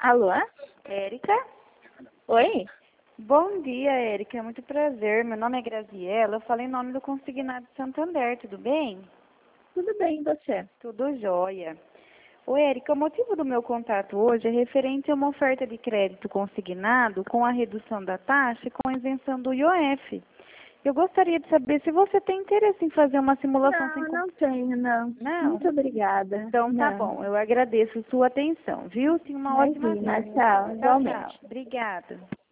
Alô? Érica? Oi? Bom dia, Érica. É muito prazer. Meu nome é Graziela. Eu falei em nome do Consignado Santander, tudo bem? Tudo bem, e você? Tudo jóia. Ô, Érica, o motivo do meu contato hoje é referente a uma oferta de crédito consignado com a redução da taxa e com a isenção do IOF. Eu gostaria de saber se você tem interesse em fazer uma simulação sem... Não tenho, não. Não? Muito obrigada. Então tá Não. bom. Eu agradeço sua atenção, viu? Tenha uma ótima Imagina, tarde. tchau, Tchau, igualmente. tchau. Obrigada.